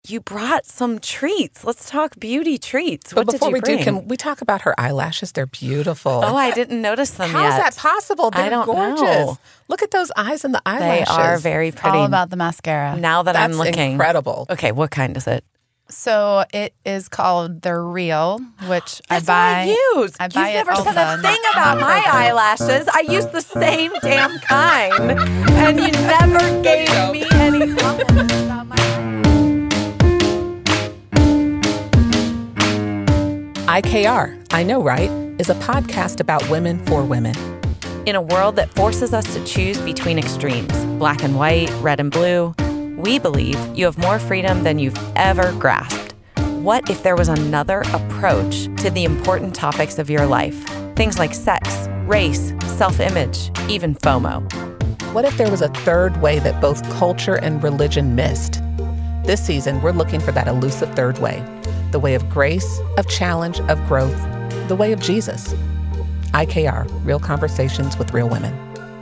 you brought some treats. Let's talk beauty treats. But What before did you bring? can we talk about her eyelashes? They're beautiful. Oh, I didn't notice them How yet. is that possible? They're I don't gorgeous. know. Look at those eyes and the They eyelashes. are very It's pretty. all about the mascara. Now that I'm That's looking. incredible. Okay, what kind is it? So it is called the Real, which That's I buy. what I use. I buy You've at never said a Ulta. thing about my eyelashes. I use the same damn kind, and you never gave me any comments about my IKR, I know, right, is a podcast about women for women. In a world that forces us to choose between extremes, black and white, red and blue, we believe you have more freedom than you've ever grasped. What if there was another approach to the important topics of your life? Things like sex, race, self-image, even FOMO. What if there was a third way that both culture and religion missed? This season, we're looking for that elusive third way. The way of grace, of challenge, of growth. The way of Jesus. IKR, Real Conversations with Real Women.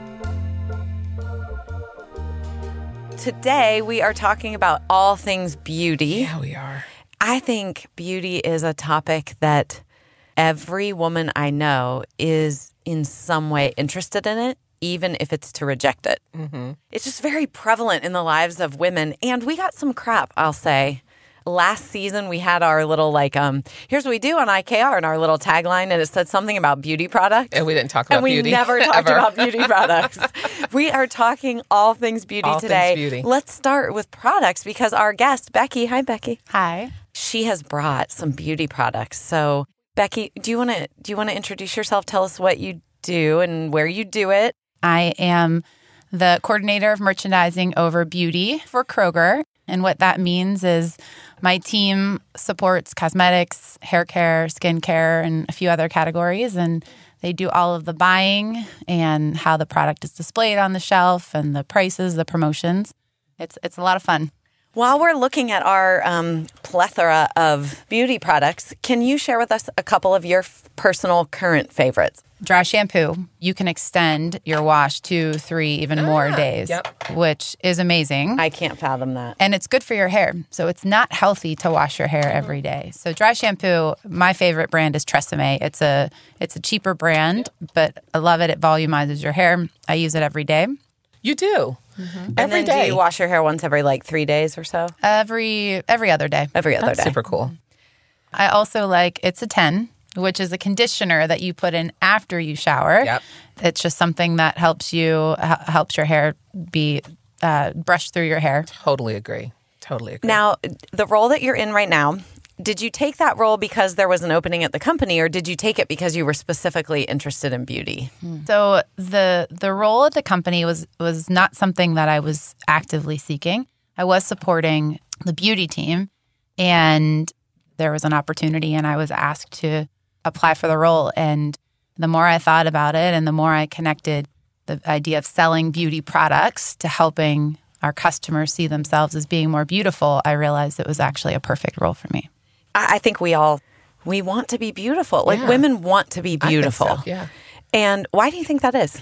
Today, we are talking about all things beauty. Yeah, we are. I think beauty is a topic that every woman I know is in some way interested in it, even if it's to reject it. Mm-hmm. It's just very prevalent in the lives of women. And we got some crap, I'll say. Last season, we had our little, here's what we do on IKR and our little tagline, and it said something about beauty products. And we didn't talk about beauty. And we never talked ever. about beauty products. We are talking all things beauty All today. things beauty. Let's start with products because our guest, Becky, hi, Becky. Hi. She has brought some beauty products. So, Becky, do you want to introduce yourself? Tell us what you do and where you do it. I am the coordinator of merchandising over beauty for Kroger. And what that means is my team supports cosmetics, hair care, skincare, and a few other categories. And they do all of the buying and how the product is displayed on the shelf and the prices, the promotions. It's a lot of fun. While we're looking at our plethora of beauty products, can you share with us a couple of your personal current favorites? Dry shampoo, you can extend your wash 2, 3, even more days, which is amazing. I can't fathom that. And it's good for your hair. So it's not healthy to wash your hair every day. So dry shampoo, my favorite brand is Tresemme. It's a cheaper brand, but I love it. It volumizes your hair. I use it every day. You do? Mm-hmm. Every and then day. do you wash your hair once every 3 days or so? Every other day. Every other That's day. super cool. I also like It's a 10, which is a conditioner that you put in after you shower. Yep. It's just something that helps your hair be brushed through your hair. Totally agree. Now, the role that you're in right now, did you take that role because there was an opening at the company, or did you take it because you were specifically interested in beauty? So the role at the company was not something that I was actively seeking. I was supporting the beauty team, and there was an opportunity, and I was asked to apply for the role. And the more I thought about it and the more I connected the idea of selling beauty products to helping our customers see themselves as being more beautiful, I realized it was actually a perfect role for me. I think we want to be beautiful. Women want to be beautiful. I think so, yeah. And why do you think that is?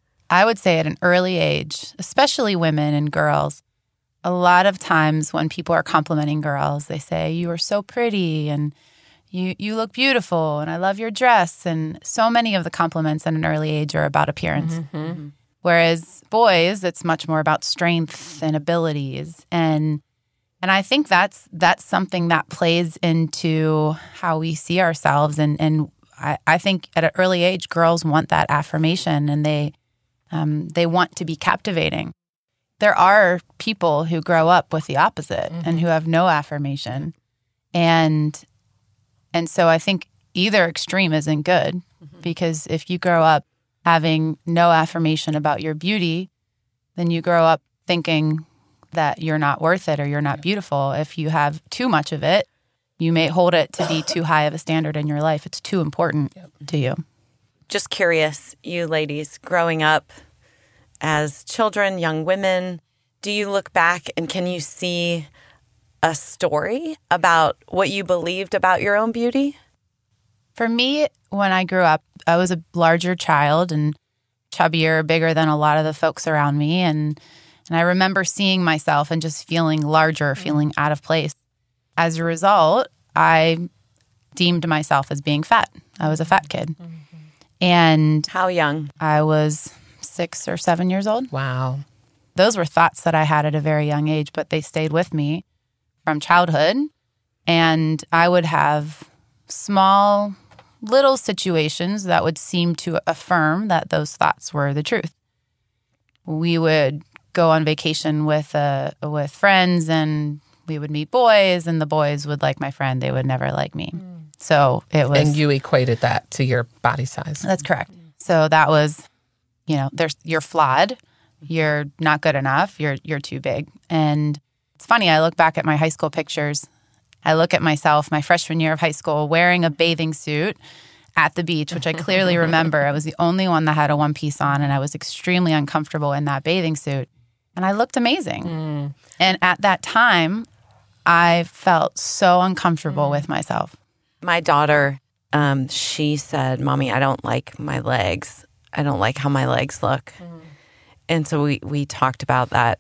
I would say at an early age, especially women and girls, a lot of times when people are complimenting girls, they say, "You are so pretty," and you look beautiful, and I love your dress. And so many of the compliments at an early age are about appearance. Mm-hmm. Whereas boys, it's much more about strength and abilities. And I think that's something that plays into how we see ourselves. And I think at an early age, girls want that affirmation, and they want to be captivating. There are people who grow up with the opposite and who have no affirmation. And so I think either extreme isn't good, because if you grow up having no affirmation about your beauty, then you grow up thinking that you're not worth it or you're not beautiful. If you have too much of it, you may hold it to be too high of a standard in your life. It's too important to you. Just curious, you ladies, growing up as children, young women, do you look back and can you see a story about what you believed about your own beauty? For me, when I grew up, I was a larger child and chubbier, bigger than a lot of the folks around me. And I remember seeing myself and just feeling larger, feeling out of place. as a result, I deemed myself as being fat. I was a fat kid. And How young? I was 6 or 7 years old. Wow. Those were thoughts that I had at a very young age, but they stayed with me from childhood. And I would have small, little situations that would seem to affirm that those thoughts were the truth. We would go on vacation with friends, and we would meet boys, and the boys would like my friend. They would never like me. So it was... And you equated that to your body size. That's correct. So that was, you're flawed. You're not good enough. You're too big. And it's funny, I look back at my high school pictures. I look at myself my freshman year of high school wearing a bathing suit at the beach, which I clearly remember. I was the only one that had a one piece on, and I was extremely uncomfortable in that bathing suit. And I looked amazing. And at that time, I felt so uncomfortable with myself. My daughter, she said, "Mommy, I don't like my legs. I don't like how my legs look." And so we talked about that,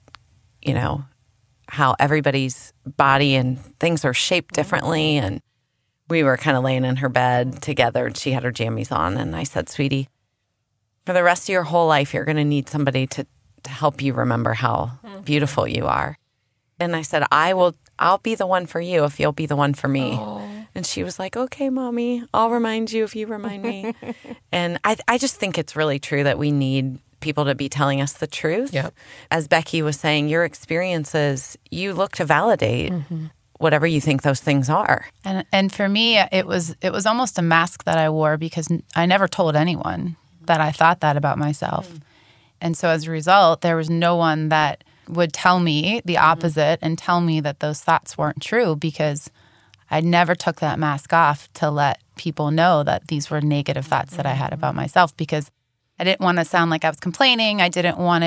how everybody's body and things are shaped differently. And we were kind of laying in her bed together, and she had her jammies on. And I said, "Sweetie, for the rest of your whole life, you're going to need somebody to help you remember how beautiful you are." And I said, I'll be the one for you if you'll be the one for me. And she was like, "Okay, Mommy, I'll remind you if you remind me." And I just think it's really true that we need people to be telling us the truth. Yep. As Becky was saying, your experiences, you look to validate whatever you think those things are. And for me, it was almost a mask that I wore because I never told anyone that I thought that about myself. And so as a result, there was no one that would tell me the opposite and tell me that those thoughts weren't true, because I never took that mask off to let people know that these were negative thoughts that I had about myself, because I didn't want to sound like I was complaining. I didn't want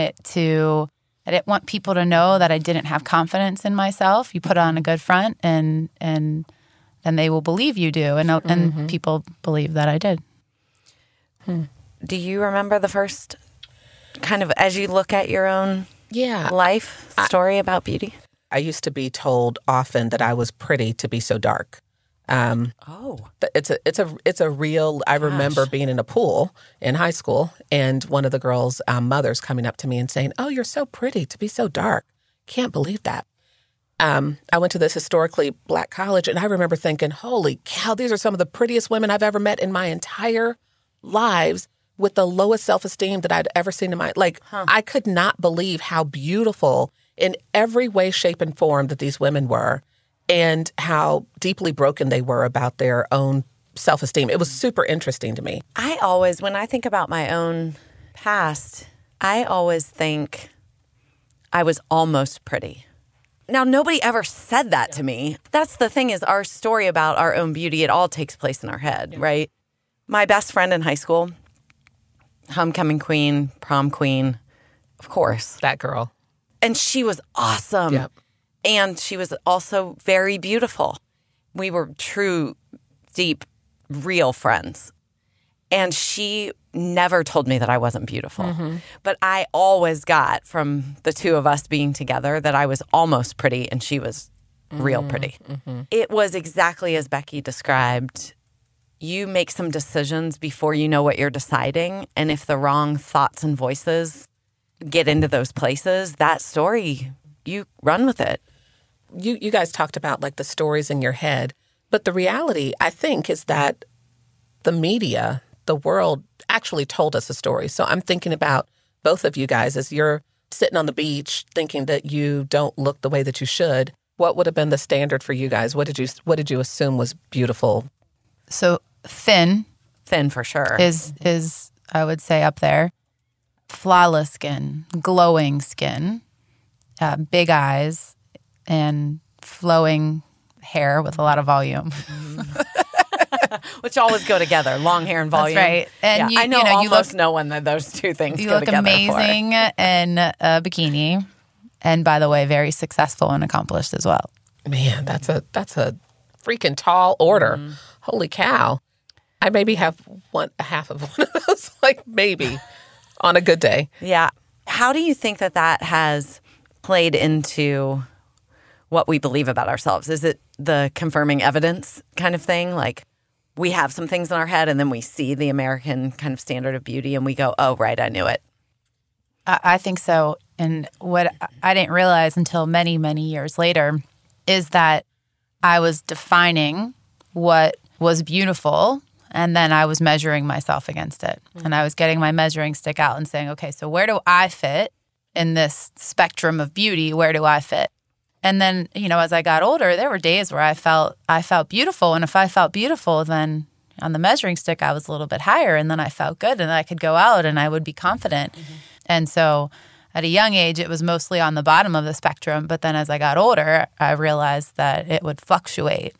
people to know that I didn't have confidence in myself. You put on a good front and they will believe you do. And people believe that I did. Do you remember the first kind of, as you look at your own life story about beauty? I used to be told often that I was pretty to be so dark. It's a real. I remember being in a pool in high school, and one of the girls' mothers coming up to me and saying, "Oh, you're so pretty to be so dark. Can't believe that." I went to this historically Black college, and I remember thinking, "Holy cow, these are some of the prettiest women I've ever met in my entire lives." With the lowest self-esteem that I'd ever seen in my I could not believe how beautiful in every way, shape, and form that these women were, and how deeply broken they were about their own self-esteem. It was super interesting to me. When I think about my own past, I always think I was almost pretty. Now, nobody ever said that to me. That's the thing, is our story about our own beauty, it all takes place in our head, right? My best friend in high school, homecoming queen, prom queen, of course. That girl. And she was awesome. Yep. And she was also very beautiful. We were true, deep, real friends. And she never told me that I wasn't beautiful. But I always got from the two of us being together that I was almost pretty and she was real pretty. It was exactly as Becky described. You make some decisions before you know what you're deciding. And if the wrong thoughts and voices get into those places, that story, you run with it. You guys talked about like the stories in your head. But the reality, I think, is that the media, the world actually told us a story. So I'm thinking about both of you guys as you're sitting on the beach thinking that you don't look the way that you should. What would have been the standard for you guys? What did you assume was beautiful? So thin for sure is I would say up there. Flawless skin, glowing skin, big eyes, and flowing hair with a lot of volume. Which always go together, long hair and volume. That's right. And I know almost no one that those two things go together. You look amazing in a bikini. And by the way, very successful and accomplished as well. Man, that's a freaking tall order. Holy cow. I maybe have half of one of those, like maybe on a good day. Yeah. How do you think that has played into what we believe about ourselves? Is it the confirming evidence kind of thing? Like we have some things in our head and then we see the American kind of standard of beauty and we go, oh, right, I knew it. I think so. And what I didn't realize until many, many years later is that I was defining what was beautiful, and then I was measuring myself against it. And I was getting my measuring stick out and saying, okay, so where do I fit in this spectrum of beauty? Where do I fit? And then, as I got older, there were days where I felt beautiful. And if I felt beautiful, then on the measuring stick, I was a little bit higher. And then I felt good and I could go out and I would be confident. Mm-hmm. And so at a young age, it was mostly on the bottom of the spectrum. But then as I got older, I realized that it would fluctuate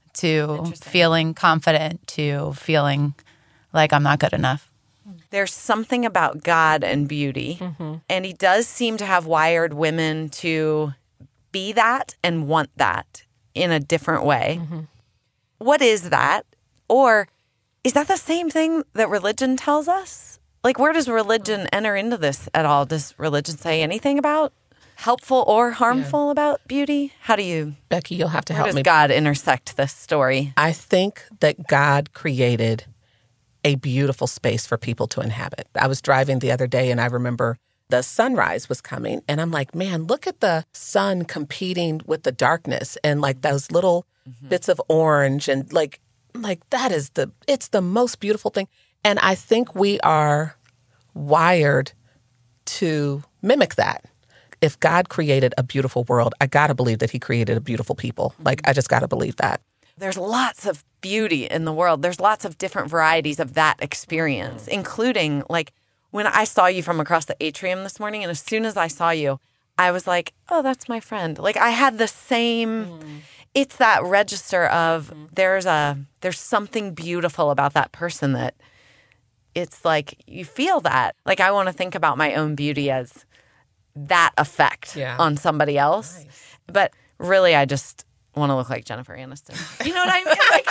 to feeling confident to feeling like I'm not good enough. There's something about God and beauty. And he does seem to have wired women to be that and want that in a different way. What is that? Or is that the same thing that religion tells us? Like, where does religion enter into this at all? Does religion say anything about helpful or harmful about beauty? How do you... Becky, you'll have to help me. How does God intersect this story? I think that God created a beautiful space for people to inhabit. I was driving the other day and I remember the sunrise was coming and I'm like, man, look at the sun competing with the darkness and like those little bits of orange and like that is it's the most beautiful thing. And I think we are wired to mimic that. If God created a beautiful world, I got to believe that he created a beautiful people. Like, I just got to believe that. There's lots of beauty in the world. There's lots of different varieties of that experience, including like when I saw you from across the atrium this morning. And as soon as I saw you, I was like, oh, that's my friend. Like I had the same, it's that register of there's something beautiful about that person that it's like you feel that. Like I want to think about my own beauty as that effect on somebody else. Nice. But really, I just want to look like Jennifer Aniston. You know what I mean? Like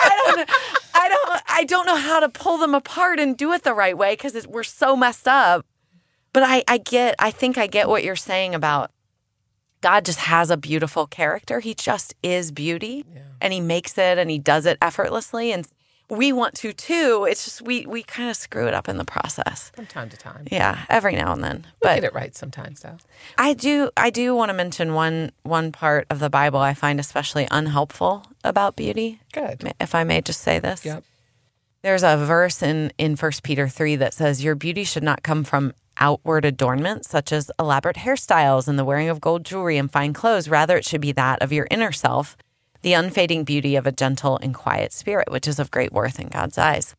I don't know how to pull them apart and do it the right way because we're so messed up. But I think I get what you're saying about God just has a beautiful character. He just is beauty, and he makes it and he does it effortlessly. And we want to too. It's just we kind of screw it up in the process from time to time. Yeah, every now and then. But get it right sometimes, though. I do want to mention one part of the Bible I find especially unhelpful about beauty. Good, if I may just say this. Yep. There's a verse in 1 Peter 3 that says, "Your beauty should not come from outward adornment, such as elaborate hairstyles and the wearing of gold jewelry and fine clothes. Rather, it should be that of your inner self, the unfading beauty of a gentle and quiet spirit, which is of great worth in God's eyes."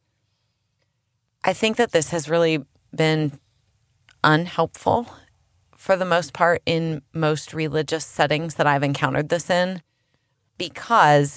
I think that this has really been unhelpful for the most part in most religious settings that I've encountered this in, because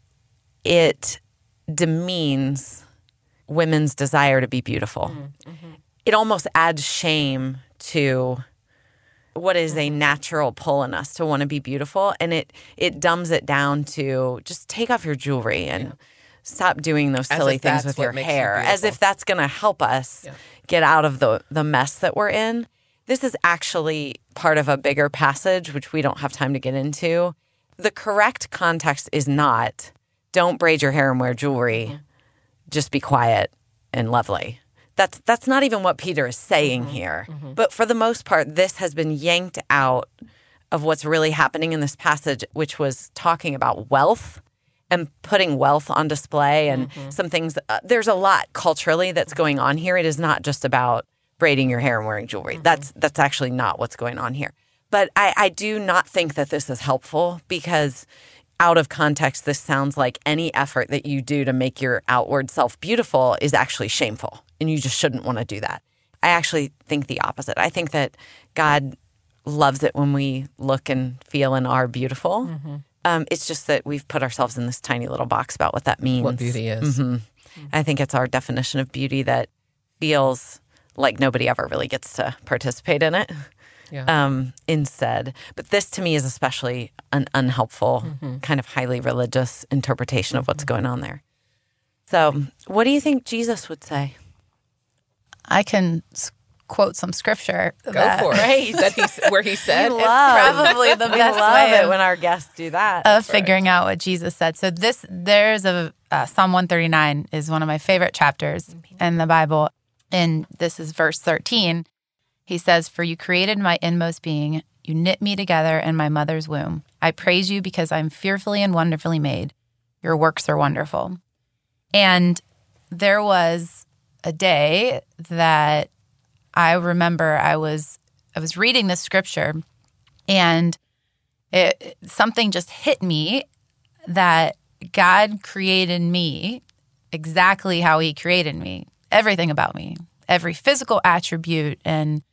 it demeans women's desire to be beautiful. It almost adds shame to what is a natural pull in us to want to be beautiful. And it dumbs it down to just take off your jewelry and stop doing those silly things with your hair, as if that's going to help us get out of the mess that we're in. This is actually part of a bigger passage, which we don't have time to get into. The correct context is not, don't braid your hair and wear jewelry, just be quiet and lovely. That's not even what Peter is saying here. But for the most part, this has been yanked out of what's really happening in this passage, which was talking about wealth and putting wealth on display and some things. There's a lot culturally that's going on here. It is not just about braiding your hair and wearing jewelry. That's actually not what's going on here. But I do not think that this is helpful, because out of context, this sounds like any effort that you do to make your outward self beautiful is actually shameful, and you just shouldn't want to do that. I actually think the opposite. I think that God loves it when we look and feel and are beautiful. It's just that we've put ourselves in this tiny little box about what that means. What beauty is. I think it's our definition of beauty that feels like nobody ever really gets to participate in it. Instead. But this to me is especially an unhelpful, kind of highly religious interpretation of what's going on there. So what do you think Jesus would say? I can quote some scripture. Go for it. Right. Where he said, It's probably the best way it when our guests do that. of figuring out what Jesus said. So there's Psalm 139 is one of my favorite chapters in the Bible. And this is verse 13. He says, "For you created my inmost being. You knit me together in my mother's womb. I praise you because I'm fearfully and wonderfully made. Your works are wonderful." And there was a day that I remember I was reading this scripture, and something just hit me that God created me exactly how he created me. Everything about me, every physical attribute. And,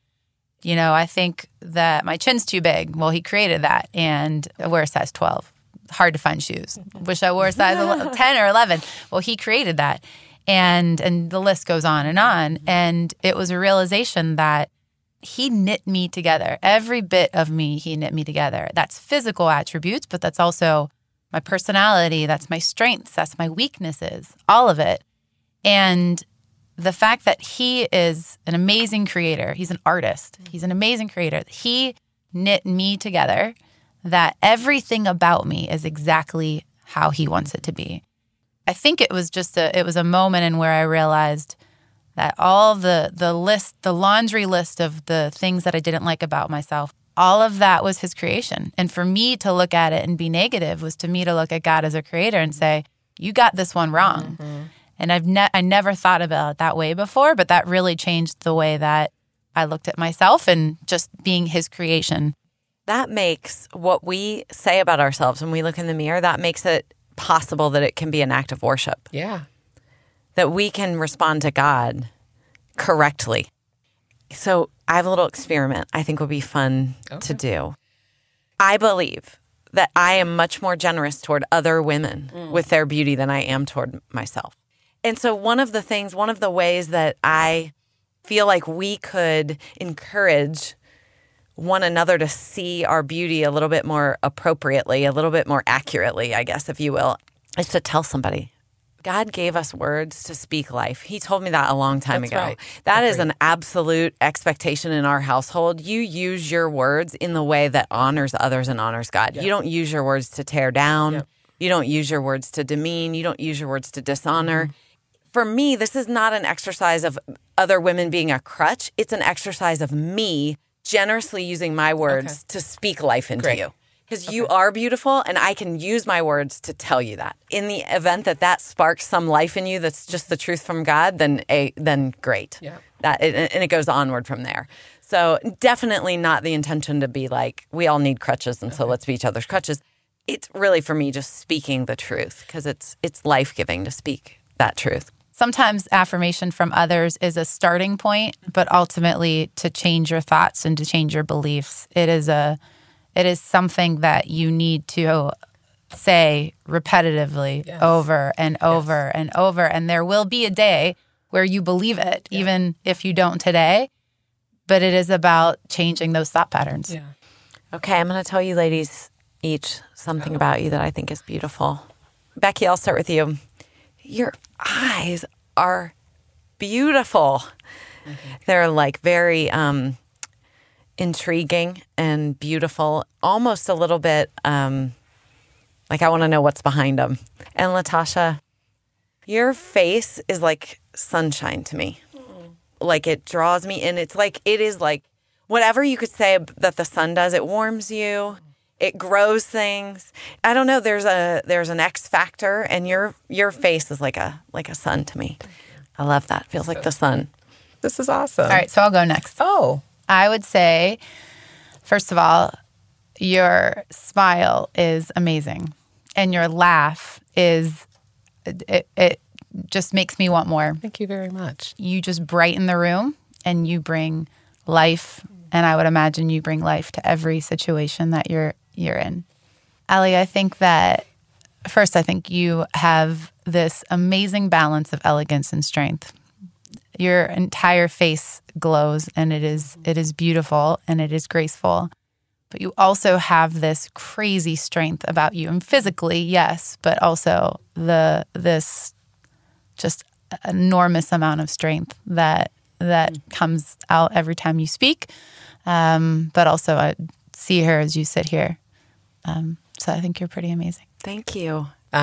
I think that my chin's too big. Well, he created that. And I wear a size 12. Hard to find shoes. Wish I wore a size 10 or 11. Well, he created that. And the list goes on. And it was a realization that he knit me together. Every bit of me, he knit me together. That's physical attributes, but that's also my personality. That's my strengths. That's my weaknesses. All of it. And the fact that he is an amazing creator, he's an artist, he's an amazing creator. He knit me together, that everything about me is exactly how he wants it to be. I think it was just a moment in where I realized that all the laundry list of the things that I didn't like about myself, all of that was his creation. And for me to look at it and be negative was to me to look at God as a creator and say, you got this one wrong. Mm-hmm. And I never thought about it that way before, but that really changed the way that I looked at myself and just being his creation. That makes what we say about ourselves when we look in the mirror, that makes it possible that it can be an act of worship. Yeah. That we can respond to God correctly. So I have a little experiment I think would be fun to do. I believe that I am much more generous toward other women with their beauty than I am toward myself. And so one of the ways that I feel like we could encourage one another to see our beauty a little bit more appropriately, a little bit more accurately, I guess, if you will, is to tell somebody. God gave us words to speak life. He told me that a long time ago. Right. That is an absolute expectation in our household. You use your words in the way that honors others and honors God. Yep. You don't use your words to tear down. Yep. You don't use your words to demean. You don't use your words to dishonor. Mm-hmm. For me, this is not an exercise of other women being a crutch. It's an exercise of me generously using my words to speak life into you. Because you are beautiful, and I can use my words to tell you that. In the event that sparks some life in you that's just the truth from God, then great. Yeah. And it goes onward from there. So definitely not the intention to be like, we all need crutches, and so let's be each other's crutches. It's really, for me, just speaking the truth, because it's life-giving to speak that truth. Sometimes affirmation from others is a starting point, but ultimately to change your thoughts and to change your beliefs, it is something that you need to say repetitively over and over and over. And there will be a day where you believe it, even if you don't today. But it is about changing those thought patterns. Yeah. Okay, I'm going to tell you ladies each something about you that I think is beautiful. Becky, I'll start with you. Your eyes are beautiful. Mm-hmm. They're like very intriguing and beautiful, almost a little bit like I want to know what's behind them. And Latasha, your face is like sunshine to me. Like it draws me in. It is like whatever you could say that the sun does, it warms you. It grows things. I don't know. There's an X factor, and your face is like a sun to me. I love that. Feels like the sun. This is awesome. All right, so I'll go next. Oh, I would say, first of all, your smile is amazing, and your laugh is it just makes me want more. Thank you very much. You just brighten the room, and you bring life. And I would imagine you bring life to every situation that you're in. Allie, I think that first, I think you have this amazing balance of elegance and strength. Your entire face glows, and it is beautiful and it is graceful. But you also have this crazy strength about you, and physically, yes, but also this just enormous amount of strength that that comes out every time you speak. But also I see her as you sit here. So I think you're pretty amazing. Thank you.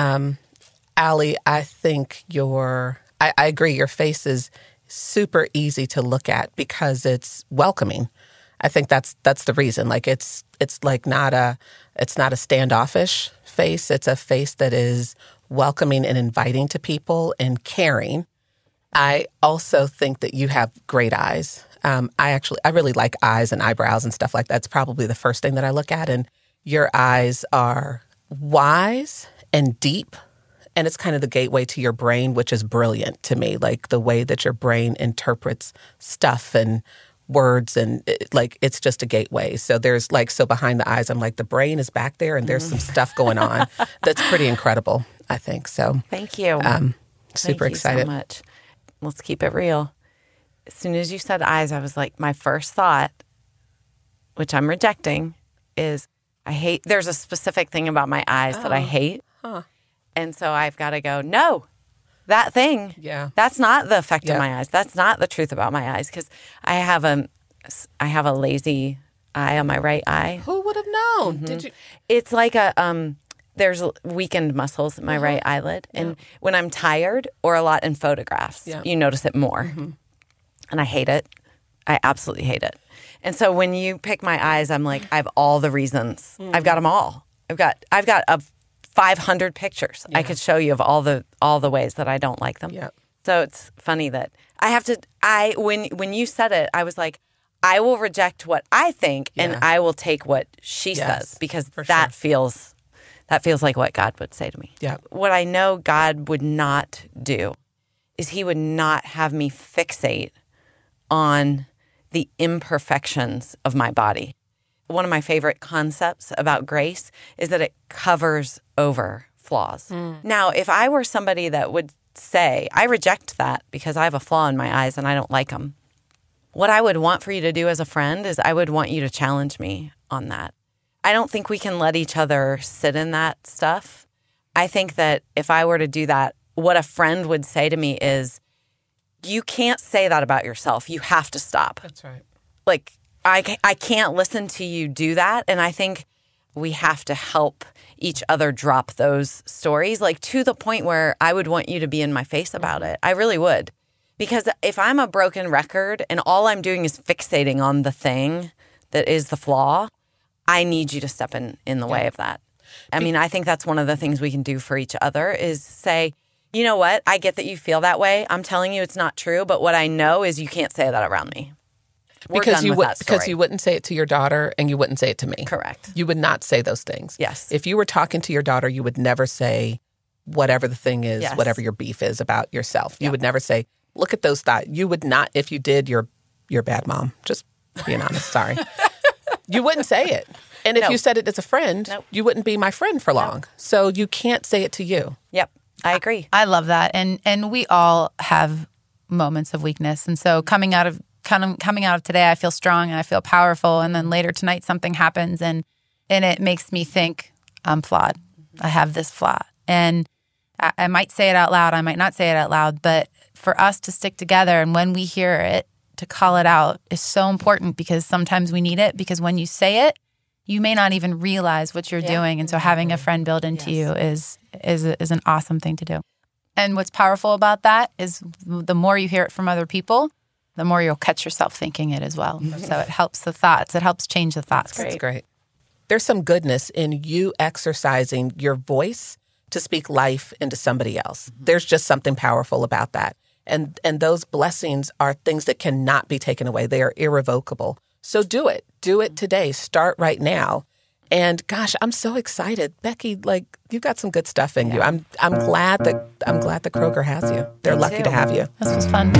Allie, I think I agree. Your face is super easy to look at because it's welcoming. I think that's the reason. Like it's like it's not a standoffish face. It's a face that is welcoming and inviting to people and caring. I also think that you have great eyes. I really like eyes and eyebrows and stuff like that. It's probably the first thing that I look at. And your eyes are wise and deep. And it's kind of the gateway to your brain, which is brilliant to me. Like the way that your brain interprets stuff and words and it's just a gateway. So there's behind the eyes, I'm like, the brain is back there and there's some stuff going on that's pretty incredible, I think. So thank you. Super Thank excited. You so much. Let's keep it real. As soon as you said eyes, I was like, my first thought, which I'm rejecting, is there's a specific thing about my eyes that I hate. Huh. And so I've got to go, no, that thing, that's not the effect of my eyes. That's not the truth about my eyes. Because I have a lazy eye on my right eye. Who would have known? Mm-hmm. Did you? It's like there's weakened muscles in my right eyelid. Yeah. And when I'm tired or a lot in photographs, you notice it more. Mm-hmm. And I hate it. I absolutely hate it. And so when you pick my eyes, I'm like, I have all the reasons. I've got them all. I've got 500 pictures I could show you of all the ways that I don't like them. Yeah. So it's funny that I have to. When you said it, I was like, I will reject what I think and I will take what she says because that feels like what God would say to me. Yeah. What I know God would not do is He would not have me fixate on the imperfections of my body. One of my favorite concepts about grace is that it covers over flaws. Now, if I were somebody that would say, I reject that because I have a flaw in my eyes and I don't like them, what I would want for you to do as a friend is I would want you to challenge me on that. I don't think we can let each other sit in that stuff. I think that if I were to do that, what a friend would say to me is, you can't say that about yourself. You have to stop. That's right. Like, I can't listen to you do that. And I think we have to help each other drop those stories, like to the point where I would want you to be in my face about it. I really would. Because if I'm a broken record and all I'm doing is fixating on the thing that is the flaw, I need you to step in the way of that. I mean, I think that's one of the things we can do for each other is say, you know what? I get that you feel that way. I'm telling you it's not true. But what I know is you can't say that around me. Because you wouldn't say it to your daughter and you wouldn't say it to me. Correct. You would not say those things. Yes. If you were talking to your daughter, you would never say whatever the thing is, whatever your beef is about yourself. You would never say, look at those thoughts. You would not. If you did, you're a bad mom. Just being honest. Sorry. You wouldn't say it. And if you said it as a friend, you wouldn't be my friend for long. So you can't say it to you. Yep. I agree. I love that. And we all have moments of weakness. And so coming out of today, I feel strong and I feel powerful. And then later tonight, something happens and it makes me think I'm flawed. I have this flaw. And I might say it out loud. I might not say it out loud. But for us to stick together and when we hear it, to call it out is so important because sometimes we need it. Because when you say it, you may not even realize what you're doing. And so having a friend build into you is an awesome thing to do. And what's powerful about that is the more you hear it from other people, the more you'll catch yourself thinking it as well. Mm-hmm. So it helps the thoughts. It helps change the thoughts. That's great. There's some goodness in you exercising your voice to speak life into somebody else. Mm-hmm. There's just something powerful about that. And those blessings are things that cannot be taken away. They are irrevocable. So do it. Do it today. Start right now. And gosh, I'm so excited. Becky, you've got some good stuff in you. I'm glad that Kroger has you. They're lucky to have you. This was fun.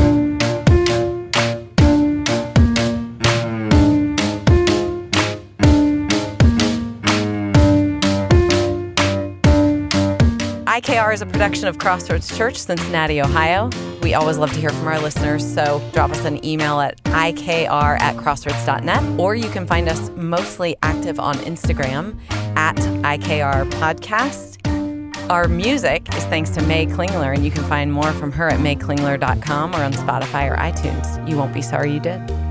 IKR is a production of Crossroads Church, Cincinnati, Ohio. We always love to hear from our listeners, so drop us an email at ikr@crossroads.net, or you can find us mostly active on Instagram at IKR Podcast. Our music is thanks to May Klingler, and you can find more from her at mayklingler.com or on Spotify or iTunes. You won't be sorry you did.